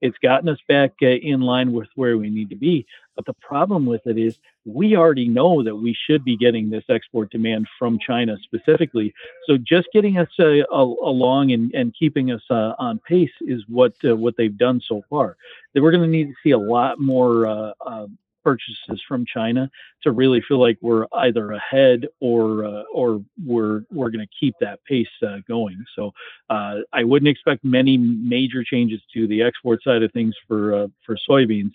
It's gotten us back in line with where we need to be. But the problem with it is we already know that we should be getting this export demand from China specifically. So just getting us along and keeping us on pace is what they've done so far. That we're going to need to see a lot more purchases from China to really feel like we're either ahead or we're going to keep that pace going. So I wouldn't expect many major changes to the export side of things for soybeans.